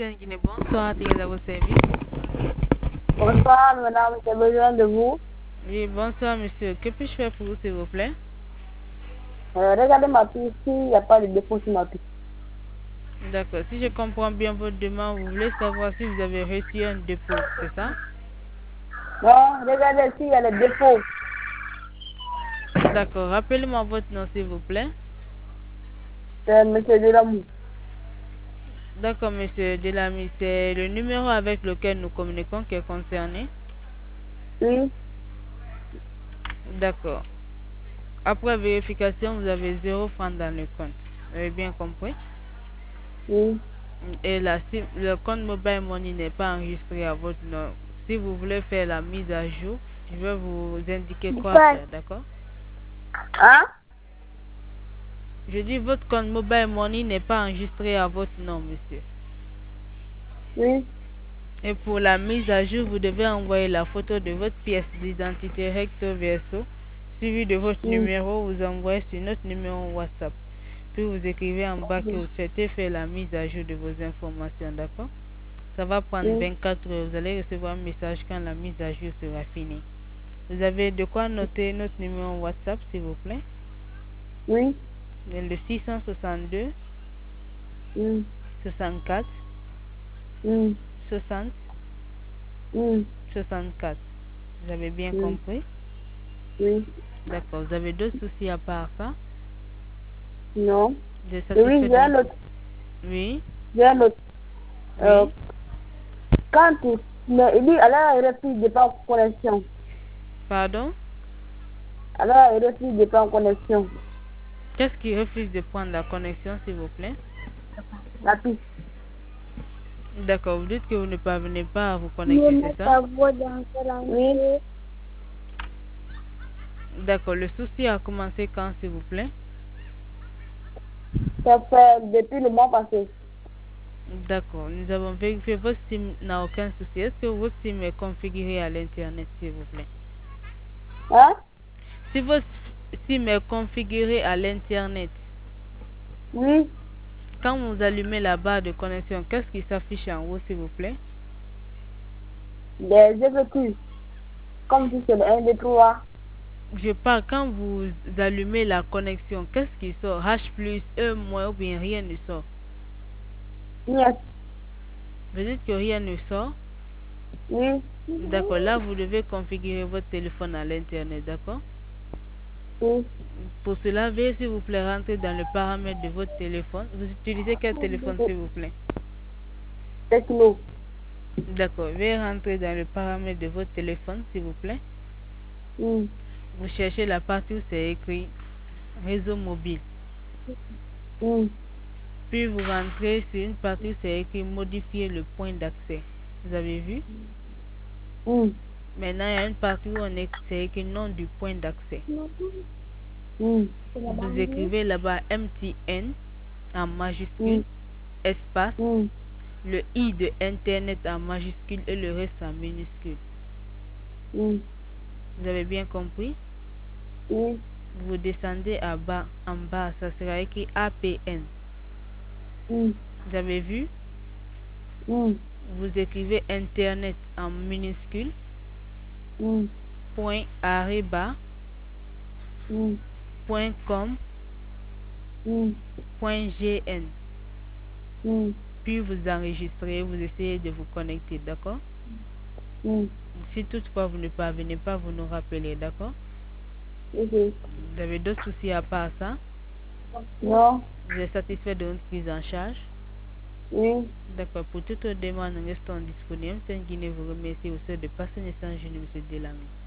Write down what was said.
Guinée, bonsoir, à vos services. Bonsoir, madame, j'ai besoin de vous. Oui, bonsoir, monsieur. Que puis-je faire pour vous, s'il vous plaît? Regardez ma piste, il n'y a pas de défaut sur ma piste. D'accord. Si je comprends bien votre demande, vous voulez savoir si vous avez reçu un dépôt, c'est ça? Non, regardez s'il y a des défauts. D'accord. Rappelez-moi votre nom, s'il vous plaît. C'est monsieur Delamou. D'accord, monsieur Delamy. C'est le numéro avec lequel nous communiquons qui est concerné. Oui, D'accord. Après vérification, vous avez 0 francs dans le compte. Vous avez bien compris? oui. Et le compte Mobile Money n'est pas enregistré à votre nom. Si vous voulez faire la mise à jour, je vais vous indiquer quoi faire, d'accord? Hein? Je dis votre compte Mobile Money n'est pas enregistré à votre nom, monsieur. Oui. Et pour la mise à jour, vous devez envoyer la photo de votre pièce d'identité recto verso, suivi de votre Oui. numéro, vous envoyez sur notre numéro WhatsApp. Puis vous écrivez en bas que vous souhaitez faire la mise à jour de vos informations, d'accord? Ça va prendre Oui. 24 heures. Vous allez recevoir un message quand la mise à jour sera finie. Vous avez de quoi noter notre numéro WhatsApp, s'il vous plaît? Oui. Le 662 Oui. 64 Oui. 60 Oui. 64. Vous avez bien Oui. compris? Oui. D'accord. Vous avez d'autres soucis à part ça? Non. Vous êtes Oui, satisfait j'ai de un notre... autre. Oui, J'ai un autre. Euh, oui. quand mais il dit, alors il refuse de pas en connexion. Pardon? Alors il refuse de pas en connexion. Qu'est-ce qui refuse de prendre la connexion, s'il vous plaît? La piste. D'accord. Vous dites que vous ne parvenez pas à vous connecter, c'est ça? Oui. D'accord. Le souci a commencé quand, s'il vous plaît? Ça fait depuis le mois passé. D'accord, nous avons vérifié votre SIM n'a aucun souci. Est-ce que votre SIM est configuré à l'internet, s'il vous plaît? Hein? Si votre SIM est configuré à l'internet, Oui. quand vous allumez la barre de connexion, qu'est-ce qui s'affiche en haut, s'il vous plaît? Des effectifs. Comme si c'est le 1, 2, 3. Je parle quand vous allumez la connexion, qu'est-ce qui sort? H plus, E moins ou bien rien ne sort? Yes. Vous dites que rien ne sort? Oui. D'accord, là vous devez configurer votre téléphone à l'internet, d'accord? Oui. Pour cela, veuillez s'il vous plaît rentrer dans le paramètre de votre téléphone. Vous utilisez quel téléphone, s'il vous plaît? Techno. D'accord, veuillez rentrer dans le paramètre de votre téléphone, s'il vous plaît. Oui. Vous cherchez la partie où c'est écrit réseau mobile. Oui. Puis vous rentrez sur une partie où c'est écrit modifier le point d'accès. Vous avez vu? Oui. Maintenant, il y a une partie où c'est écrit nom du point d'accès. Oui. Vous écrivez là-bas MTN en majuscule, Oui. espace, Oui. le I de Internet en majuscule et le reste en minuscule. Oui. Vous avez bien compris? Oui. Vous descendez en bas, ça sera écrit APN. Oui. Vous avez vu? Oui. Vous écrivez Internet en minuscule, Oui. point arrêt bas, Oui. point com, Oui. point GN. Oui. Puis vous enregistrez, vous essayez de vous connecter, d'accord? Oui. Si toutefois vous ne parvenez pas, vous nous rappelez, d'accord? Ok. Vous avez d'autres soucis à part ça? Non. Vous êtes satisfait de notre prise en charge? Oui. D'accord, pour toute autre demande, nous restons disponibles. C'est Guinée vous remercie au sein de passer un échange, M. Delamy.